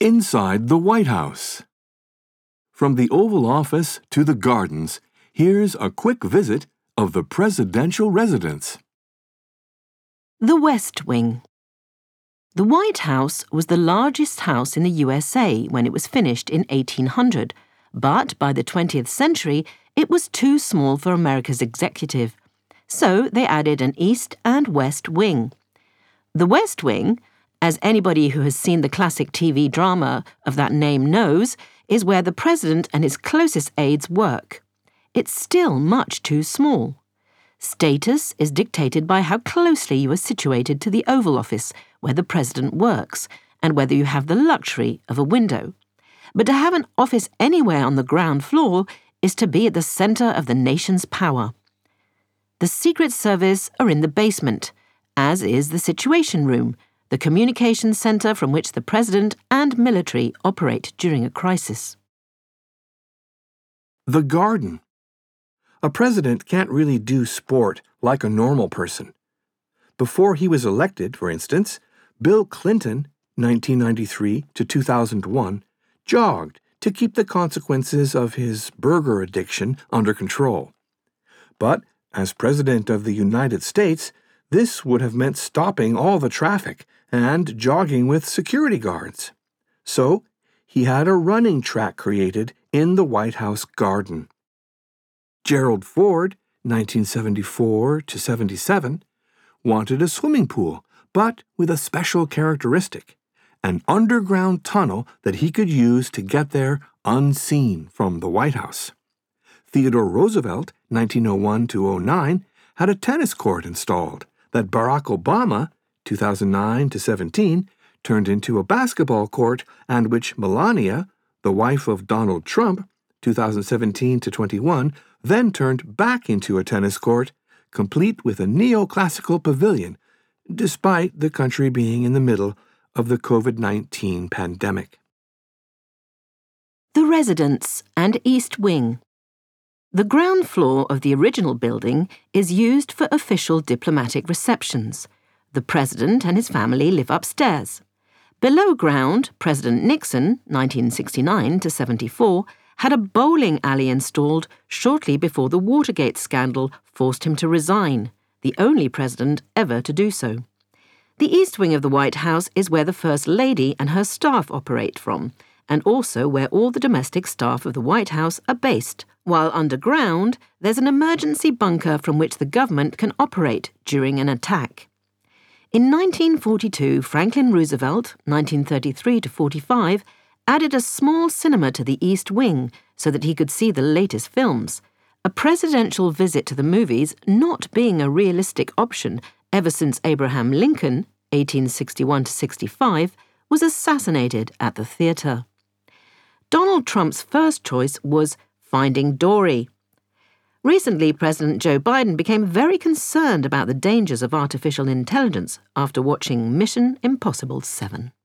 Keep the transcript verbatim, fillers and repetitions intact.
Inside the White House. From the Oval Office to the gardens, here's a quick visit of the presidential residence. The West Wing. The White House was the largest house in the U S A when it was finished in eighteen hundred, but by the twentieth century, it was too small for America's executive. So they added an East and West Wing. The West Wing, as anybody who has seen the classic T V drama of that name knows, is where the president and his closest aides work. It's still much too small. Status is dictated by how closely you are situated to the Oval Office, where the president works, and whether you have the luxury of a window. But to have an office anywhere on the ground floor is to be at the center of the nation's power. The Secret Service are in the basement, as is the Situation Room, the communications center from which the president and military operate during a crisis. The garden. A president can't really do sport like a normal person. Before he was elected, for instance, Bill Clinton, nineteen ninety-three to two thousand one, jogged to keep the consequences of his burger addiction under control. But as President of the United States, this would have meant stopping all the traffic and jogging with security guards. So he had a running track created in the White House garden. Gerald Ford, nineteen seventy-four to seventy-seven, wanted a swimming pool, but with a special characteristic, an underground tunnel that he could use to get there unseen from the White House. Theodore Roosevelt, nineteen oh one to oh nine, had a tennis court installed that Barack Obama, two thousand nine to seventeen, turned into a basketball court and which Melania, the wife of Donald Trump, two thousand seventeen to twenty-one, then turned back into a tennis court, complete with a neoclassical pavilion, despite the country being in the middle of the COVID nineteen pandemic. The Residence and East Wing. The ground floor of the original building is used for official diplomatic receptions. The president and his family live upstairs. Below ground, President Nixon, nineteen sixty-nine to seventy-four, had a bowling alley installed shortly before the Watergate scandal forced him to resign, the only president ever to do so. The East Wing of the White House is where the First Lady and her staff operate from, and also where all the domestic staff of the White House are based, while underground there's an emergency bunker from which the government can operate during an attack. In nineteen forty-two, Franklin Roosevelt, nineteen thirty-three to forty-five, added a small cinema to the East Wing so that he could see the latest films, a presidential visit to the movies not being a realistic option ever since Abraham Lincoln, eighteen sixty-one to sixty-five, was assassinated at the theater. Donald Trump's first choice was Finding Dory. Recently, President Joe Biden became very concerned about the dangers of artificial intelligence after watching Mission Impossible seven.